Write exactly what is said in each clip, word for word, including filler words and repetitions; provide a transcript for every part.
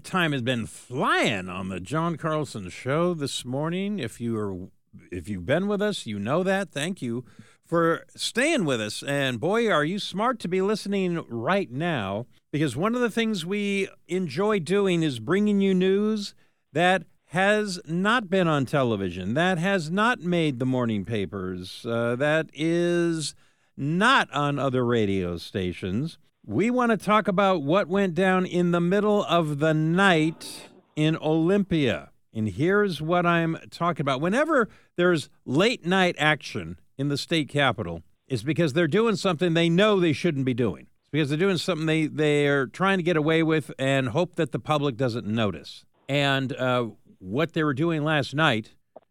time has been flying on the John Carlson Show this morning. If you are, if you've been with us, you know that. Thank you for staying with us. And boy, are you smart to be listening right now, because one of the things we enjoy doing is bringing you news that has not been on television, that has not made the morning papers, uh, that is not on other radio stations. We want to talk about what went down in the middle of the night in Olympia. And here's what I'm talking about. Whenever there's late night action in the state capitol, it's because they're doing something they know they shouldn't be doing. It's because they're doing something they, they're trying to get away with and hope that the public doesn't notice. And uh, what they were doing last night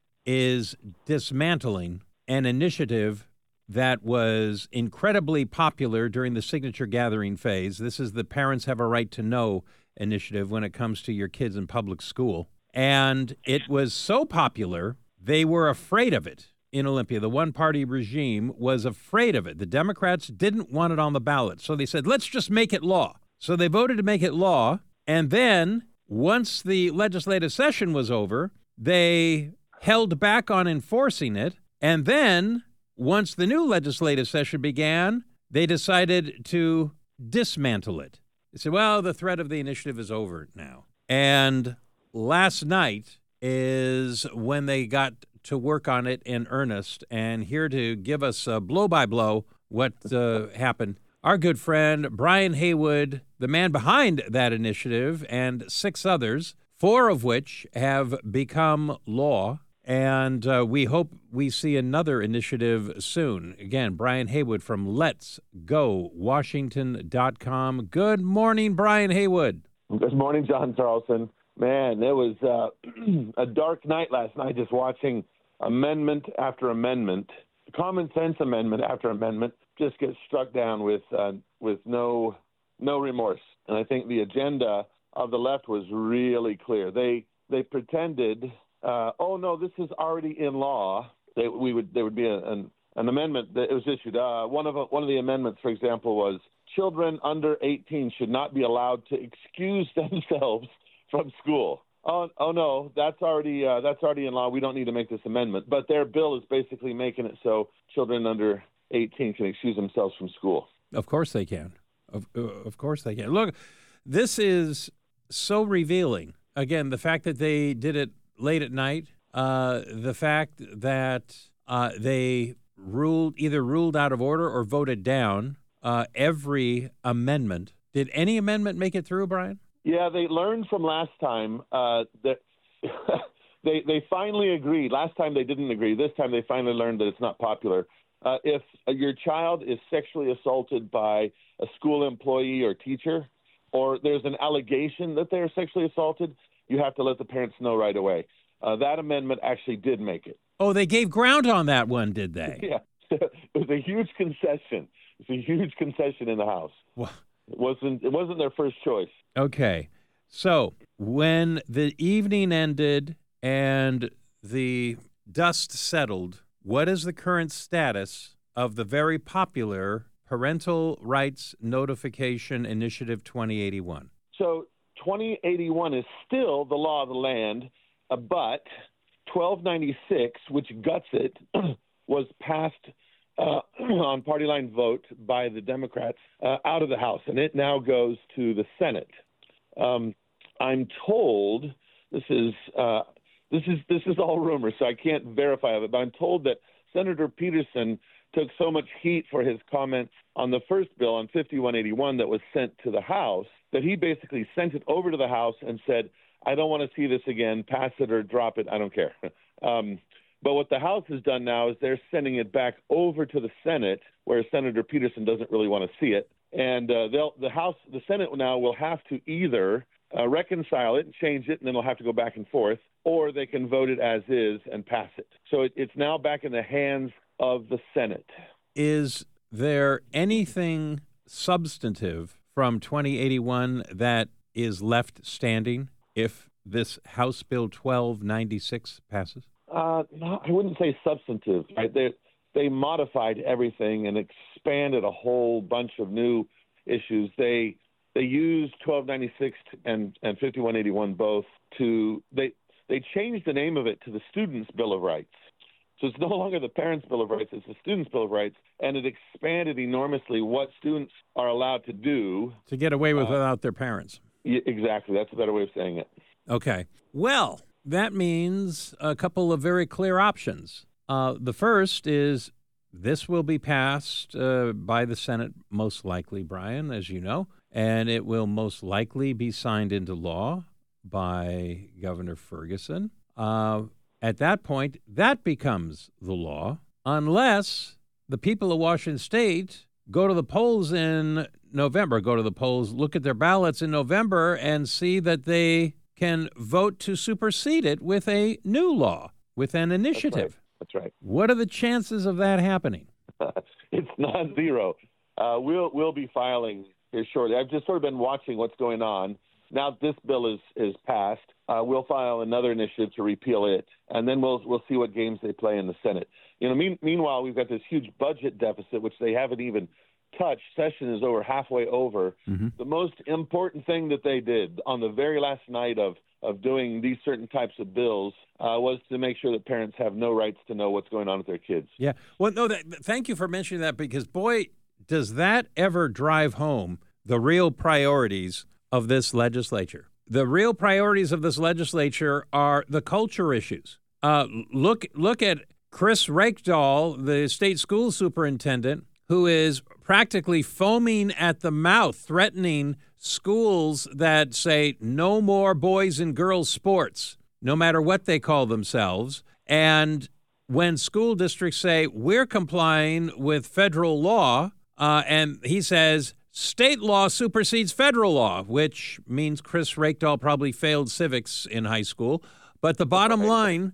is dismantling an initiative that was incredibly popular during the signature gathering phase. This is the Parents Have a Right to Know initiative when it comes to your kids in public school. And it was so popular, they were afraid of it in Olympia. The one-party regime was afraid of it. The Democrats didn't want it on the ballot. So they said, let's just make it law. So they voted to make it law. And then once the legislative session was over, they held back on enforcing it. And then once the new legislative session began, they decided to dismantle it. They said, well, the threat of the initiative is over now. And last night is when they got to work on it in earnest. And here to give us a blow-by-blow what uh, happened, our good friend Brian Haywood, the man behind that initiative, and six others, four of which have become law. And uh, we hope we see another initiative soon. Again, Brian Haywood from Let's Go Washington dot com. Good morning, Brian Haywood. Good morning, John Carlson. Man, it was uh, a dark night last night, just watching amendment after amendment, common sense amendment after amendment, just get struck down with uh, with no no remorse. And I think the agenda of the left was really clear. They they pretended. Uh, oh no, this is already in law. They, we would there would be a, an an amendment that was issued. Uh, one of one of the amendments, for example, was children under eighteen should not be allowed to excuse themselves from school. Oh, oh no, that's already uh, that's already in law. We don't need to make this amendment. But their bill is basically making it so children under eighteen can excuse themselves from school. Of course they can. Of uh, of course they can. Look, this is so revealing. Again, the fact that they did it late at night, uh, the fact that uh, they ruled either ruled out of order or voted down uh, every amendment. Did any amendment make it through, Brian? Yeah, they learned from last time uh, that they they finally agreed. Last time they didn't agree. This time they finally learned that it's not popular. Uh, if your child is sexually assaulted by a school employee or teacher, or there's an allegation that they are sexually assaulted, you have to let the parents know right away. Uh, that amendment actually did make it. Oh, they gave ground on that one, did they? Yeah. It was a huge concession. It's a huge concession in the House. Well, It wasn't it wasn't their first choice. Okay. So when the evening ended and the dust settled, what is the current status of the very popular Parental Rights Notification Initiative twenty eighty-one? So twenty eighty-one is still the law of the land, uh, but twelve ninety-six, which guts it, was passed uh, on party line vote by the Democrats uh, out of the House, and it now goes to the Senate. Um, I'm told this is uh, this is this is all rumor, so I can't verify it, but I'm told that Senator Peterson took so much heat for his comments on the first bill on fifty-one eighty-one that was sent to the House that he basically sent it over to the House and said, I don't want to see this again, pass it or drop it, I don't care. um, but what the House has done now is they're sending it back over to the Senate, where Senator Peterson doesn't really want to see it. And uh, they'll, the House, the Senate now will have to either uh, reconcile it and change it, and then they'll have to go back and forth, or they can vote it as is and pass it. So it, it's now back in the hands of the Senate. Is there anything substantive from twenty eighty-one that is left standing if this House Bill twelve ninety-six passes? Uh, no, I wouldn't say substantive. Right? They they modified everything and expanded a whole bunch of new issues. They they used twelve ninety-six and, and fifty-one eighty-one both to they they changed the name of it to the Students' Bill of Rights. So it's no longer the Parents' Bill of Rights, it's the Students' Bill of Rights, and it expanded enormously what students are allowed to do. To get away with uh, without their parents. Yeah, exactly. That's a better way of saying it. Okay. Well, that means a couple of very clear options. Uh, the first is this will be passed uh, by the Senate, most likely, Brian, as you know, and it will most likely be signed into law by Governor Ferguson. Uh, at that point, that becomes the law, unless the people of Washington State go to the polls in November, go to the polls, look at their ballots in November, and see that they can vote to supersede it with a new law, with an initiative. That's right. That's right. What are the chances of that happening? It's non-zero. Uh, we'll we'll be filing here shortly. I've just sort of been watching what's going on. Now that this bill is is passed, uh, we'll file another initiative to repeal it, and then we'll we'll see what games they play in the Senate. You know, mean, meanwhile, we've got this huge budget deficit, which they haven't even touched. Session is over halfway over. Mm-hmm. The most important thing that they did on the very last night of of doing these certain types of bills uh, was to make sure that parents have no rights to know what's going on with their kids. Yeah. Well, no, that, thank you for mentioning that, because, boy, does that ever drive home the real priorities of this legislature. The real priorities of this legislature are the culture issues. Uh, look, look at Chris Reykdal, the state school superintendent, who is practically foaming at the mouth, threatening schools that say no more boys and girls sports, no matter what they call themselves. And when school districts say we're complying with federal law, uh, and he says state law supersedes federal law, which means Chris Reykdal probably failed civics in high school. But the bottom line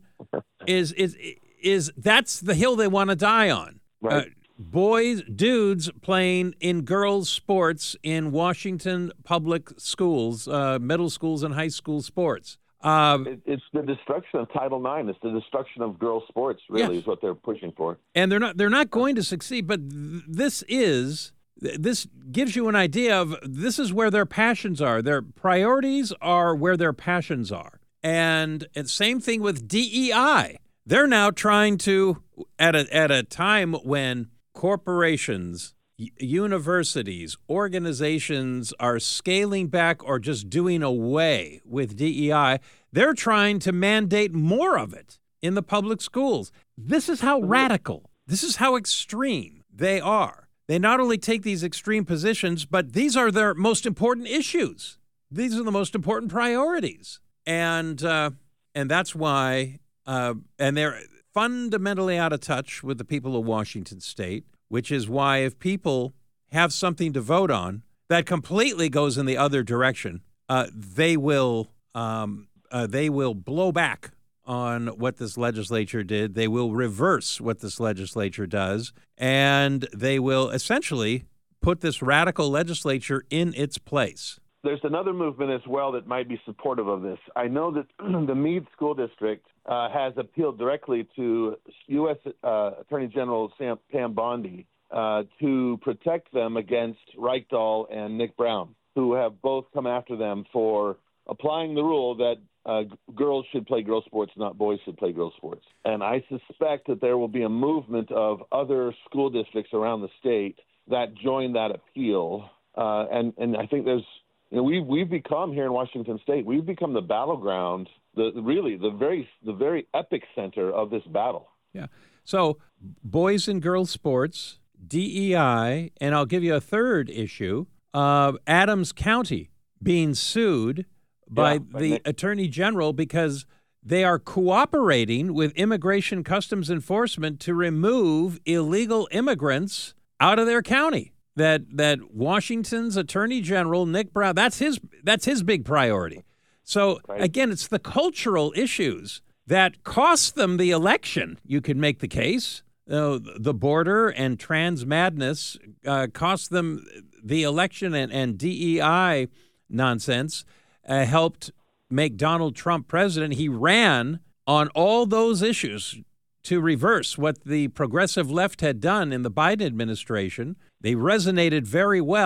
is is is that's the hill they want to die on. Right. Uh, Boys, dudes playing in girls' sports in Washington public schools, uh, middle schools and high school sports. Um, it, it's the destruction of Title nine. It's the destruction of girls' sports, really, yes. is what they're pushing for. And they're not they're not going to succeed. But th- this is this gives you an idea of this is where their passions are. Their priorities are where their passions are. And, and same thing with D E I. They're now trying to, at a at a time when corporations, universities, organizations are scaling back or just doing away with D E I, they're trying to mandate more of it in the public schools. This is how radical, this is how extreme they are. They not only take these extreme positions, but these are their most important issues. These are the most important priorities. And uh, and that's why, uh, and they're fundamentally out of touch with the people of Washington State, which is why if people have something to vote on that completely goes in the other direction, uh, they will um, uh, they will blow back on what this legislature did. They will reverse what this legislature does, and they will essentially put this radical legislature in its place. There's another movement as well that might be supportive of this. I know that the Meade School District uh, has appealed directly to U S Uh, Attorney General Sam, Pam Bondi uh, to protect them against Reykdal and Nick Brown, who have both come after them for applying the rule that uh, girls should play girls sports, not boys should play girls sports. And I suspect that there will be a movement of other school districts around the state that join that appeal. Uh, and, and I think there's You know, we've we've become here in Washington State. We've become the battleground, the really the very the very epic center of this battle. Yeah. So, boys and girls sports, D E I, and I'll give you a third issue: uh, Adams County being sued by yeah, the Nick. Attorney General because they are cooperating with Immigration Customs Enforcement to remove illegal immigrants out of their county. That that Washington's Attorney General, Nick Brown, that's his that's his big priority. So, right. Again, it's the cultural issues that cost them the election. You could make the case. Uh, the border and trans madness uh, cost them the election, and, and D E I nonsense uh, helped make Donald Trump president. He ran on all those issues to reverse what the progressive left had done in the Biden administration. They resonated very well,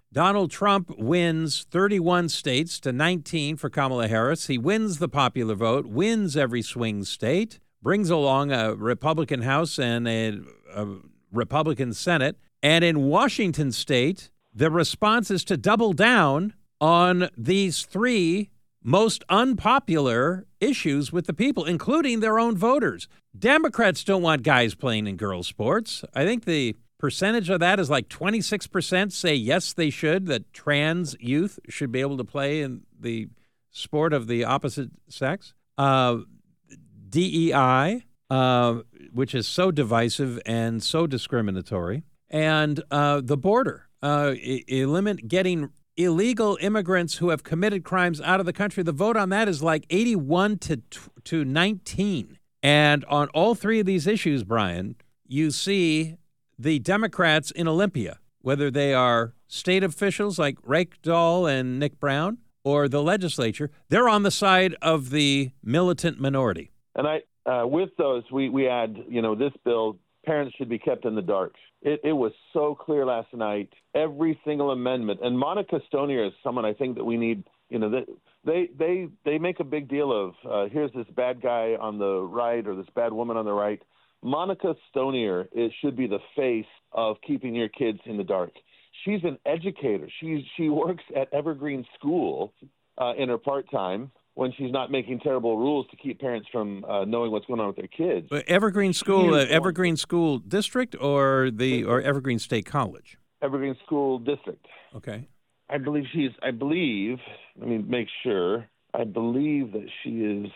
Donald Trump wins thirty-one states to nineteen for Kamala Harris. He wins the popular vote, wins every swing state, brings along a Republican House and a, a Republican Senate. And in Washington state, the response is to double down on these three most unpopular issues with the people, including their own voters. Democrats don't want guys playing in girls' sports. I think the percentage of that is like twenty-six percent say yes, they should, that trans youth should be able to play in the sport of the opposite sex. Uh, D E I, uh, which is so divisive and so discriminatory. And uh, the border, uh, eliminate getting illegal immigrants who have committed crimes out of the country. The vote on that is like eighty-one to nineteen. And on all three of these issues, Brian, you see the Democrats in Olympia, whether they are state officials like Rake Dahl and Nick Brown or the legislature, they're on the side of the militant minority. And I, uh, with those, we, we add, you know, this bill, parents should be kept in the dark. It, it was so clear last night, every single amendment. And Monica Stonier is someone I think that we need, you know, that they, they, they make a big deal of, uh, here's this bad guy on the right or this bad woman on the right. Monica Stonier is, should be the face of keeping your kids in the dark. She's an educator. She's, she works at Evergreen School uh, in her part-time when she's not making terrible rules to keep parents from uh, knowing what's going on with their kids. Evergreen School, uh, Evergreen School District or the or Evergreen State College? Evergreen School District. Okay. I believe she's, I believe, let me make sure, I believe that she is,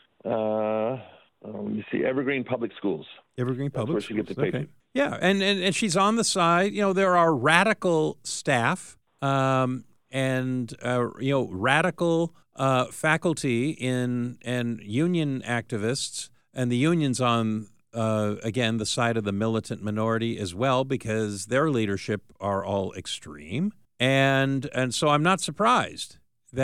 uh, Uh, let me see. Evergreen Public Schools. Evergreen Public That's where Schools. She gets the okay. Yeah, and, and and she's on the side. You know, there are radical staff um, and uh, you know radical uh, faculty in and union activists, and the unions on uh, again the side of the militant minority as well, because their leadership are all extreme, and and so I'm not surprised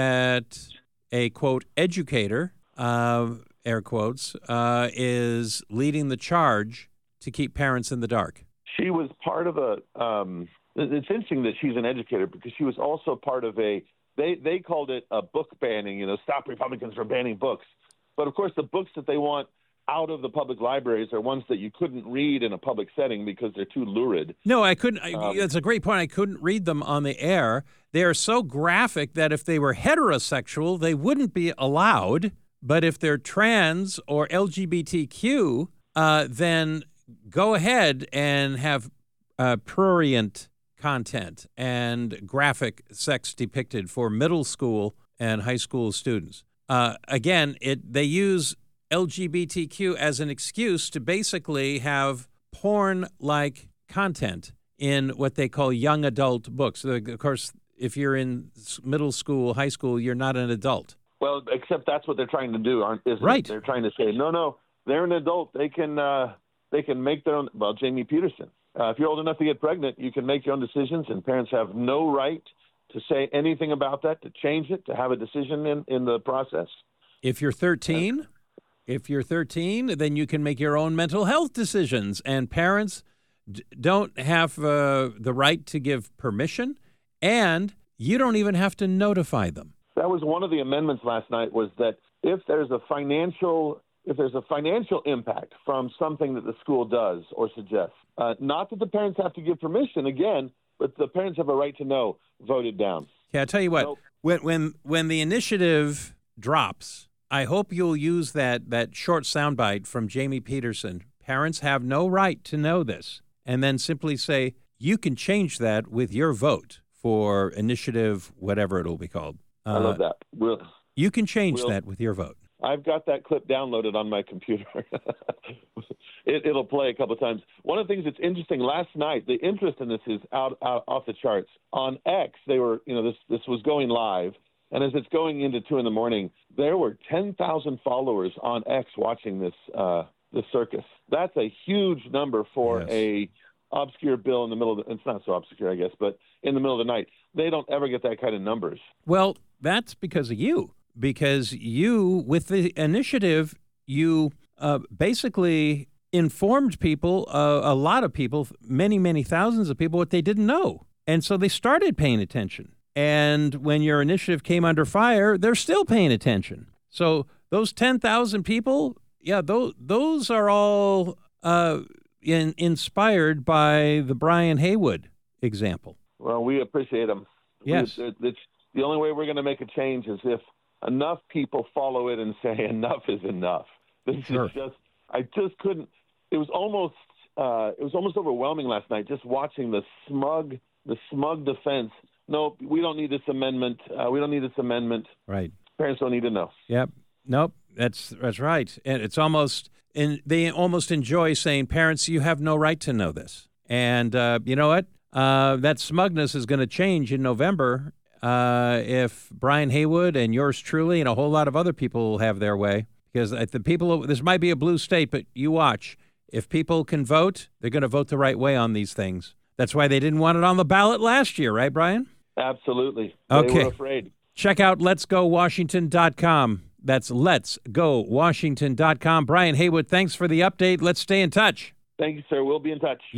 that a quote educator. Uh, air quotes, uh, is leading the charge to keep parents in the dark. She was part of a, um, it's interesting that she's an educator because she was also part of a, they, they called it a book banning, you know, stop Republicans from banning books. But of course the books that they want out of the public libraries are ones that you couldn't read in a public setting because they're too lurid. No, I couldn't. I, um, that's a great point. I couldn't read them on the air. They are so graphic that if they were heterosexual, they wouldn't be allowed. But if they're trans or L G B T Q, uh, then go ahead and have uh, prurient content and graphic sex depicted for middle school and high school students. Uh, again, it they use L G B T Q as an excuse to basically have porn-like content in what they call young adult books. Of course, if you're in middle school, high school, you're not an adult. Well, except that's what they're trying to do, aren't isn't right. it? They're trying to say, no, no, they're an adult. They can uh, they can make their own. Well, Jamie Peterson, uh, if you're old enough to get pregnant, you can make your own decisions, and parents have no right to say anything about that, to change it, to have a decision in, in the process. If you're thirteen, if you're thirteen, then you can make your own mental health decisions, and parents d- don't have uh, the right to give permission, and you don't even have to notify them. That was one of the amendments last night, was that if there's a financial if there's a financial impact from something that the school does or suggests, uh, not that the parents have to give permission again, but the parents have a right to know, voted down. Yeah, I'll tell you what, so, when when when the initiative drops, I hope you'll use that that short soundbite from Jamie Peterson. Parents have no right to know this, and then simply say, you can change that with your vote for initiative, whatever it'll be called. I love that. We'll, you can change we'll, that with your vote. I've got that clip downloaded on my computer. it, it'll play a couple of times. One of the things that's interesting, last night, the interest in this is out, out off the charts. On X, they were, you know, this this was going live, and as it's going into two in the morning, there were ten thousand followers on X watching this uh, this circus. That's a huge number for yes. a obscure bill in the middle of the, it's not so obscure, I guess, but in the middle of the night. They don't ever get that kind of numbers. Well, that's because of you. Because you, with the initiative, you uh, basically informed people, uh, a lot of people, many, many thousands of people, what they didn't know. And so they started paying attention. And when your initiative came under fire, they're still paying attention. So those ten thousand people, yeah, those, those are all uh, in, inspired by the Brian Haywood example. Well, we appreciate them. Yes. We, it's, the only way we're going to make a change is if enough people follow it and say enough is enough. This Sure. is just, I just couldn't, it was almost, uh, it was almost overwhelming last night just watching the smug, the smug defense. No, we don't need this amendment. Uh, we don't need this amendment. Right. Parents don't need to know. Yep. Nope. That's that's right. And it's almost, and they almost enjoy saying, parents, you have no right to know this. And uh, you know what? Uh, that smugness is going to change in November uh, if Brian Haywood and yours truly and a whole lot of other people have their way. Because the people, this might be a blue state, but you watch. If people can vote, they're going to vote the right way on these things. That's why they didn't want it on the ballot last year, right, Brian? Absolutely. Okay. They were afraid. Check out lets go washington dot com. That's lets go washington dot com. Brian Haywood, thanks for the update. Let's stay in touch. Thank you, sir. We'll be in touch.